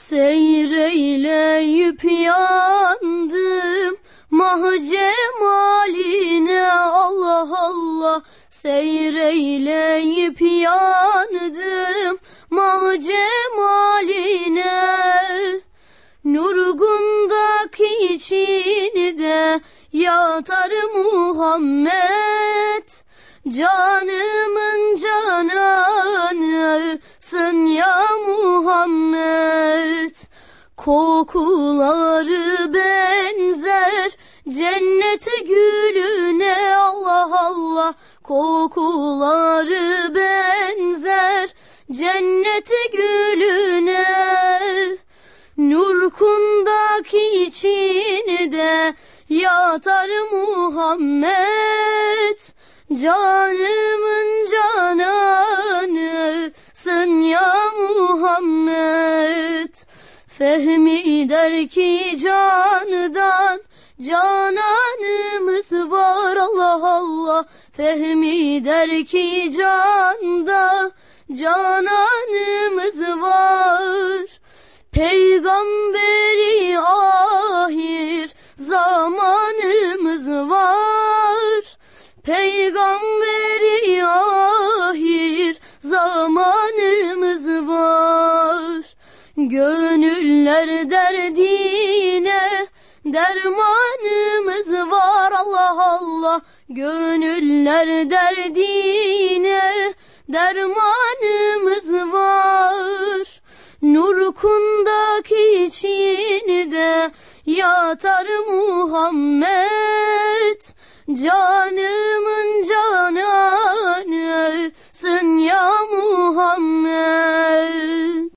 Seyreyleyip yandım mah cemaline, Allah Allah. Seyreyleyip yandım mah cemaline. Nurgundaki içinde yatar Muhammed, canımın cananısın ya Muhammed. Kokuları benzer cennet gülüne, Allah Allah. Kokuları benzer cennet gülüne. Nurkundaki içinde yatar Muhammed, canımın cananısın ya Muhammed. Fehmi der ki candan cananımız var, Allah Allah. Fehmi der ki canda cananımız var. Peygamberi ahir zamanımız var. Peygamberi ahir zamanımız var. Gönüller derdine dermanımız var, Allah Allah. Gönüller derdine dermanımız var. Nurkundaki içinde yatar Muhammed, canımın cananısın ya Muhammed.